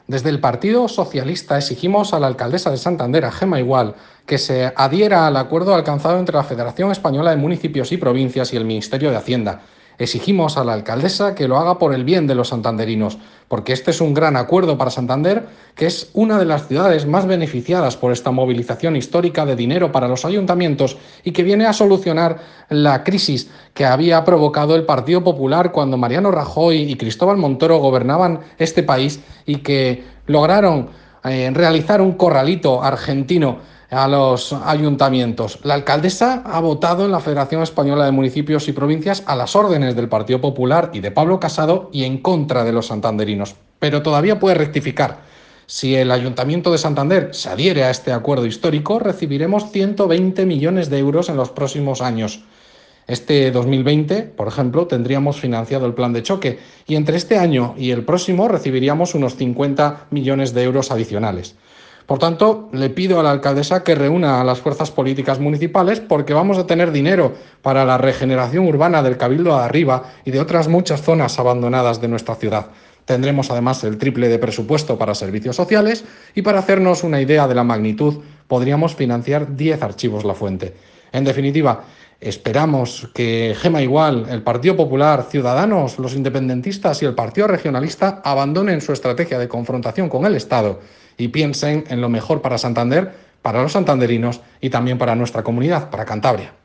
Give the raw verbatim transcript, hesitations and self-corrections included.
Desde el Partido Socialista exigimos a la alcaldesa de Santander, a Gema Igual, que se adhiera al acuerdo alcanzado entre la Federación Española de Municipios y Provincias y el Ministerio de Hacienda. Exigimos a la alcaldesa que lo haga por el bien de los santanderinos, porque este es un gran acuerdo para Santander, que es una de las ciudades más beneficiadas por esta movilización histórica de dinero para los ayuntamientos y que viene a solucionar la crisis que había provocado el Partido Popular cuando Mariano Rajoy y Cristóbal Montoro gobernaban este país y que lograron eh, realizar un corralito argentino a los ayuntamientos. La alcaldesa ha votado en la Federación Española de Municipios y Provincias a las órdenes del Partido Popular y de Pablo Casado y en contra de los santanderinos. Pero todavía puede rectificar. Si el Ayuntamiento de Santander se adhiere a este acuerdo histórico, recibiremos ciento veinte millones de euros en los próximos años. Este dos mil veinte, por ejemplo, tendríamos financiado el plan de choque y entre este año y el próximo recibiríamos unos cincuenta millones de euros adicionales. Por tanto, le pido a la alcaldesa que reúna a las fuerzas políticas municipales porque vamos a tener dinero para la regeneración urbana del Cabildo de Arriba y de otras muchas zonas abandonadas de nuestra ciudad. Tendremos además el triple de presupuesto para servicios sociales y para hacernos una idea de la magnitud podríamos financiar diez archivos La Fuente. En definitiva, esperamos que Gema Igual, el Partido Popular, Ciudadanos, los independentistas y el Partido Regionalista abandonen su estrategia de confrontación con el Estado y piensen en lo mejor para Santander, para los santanderinos y también para nuestra comunidad, para Cantabria.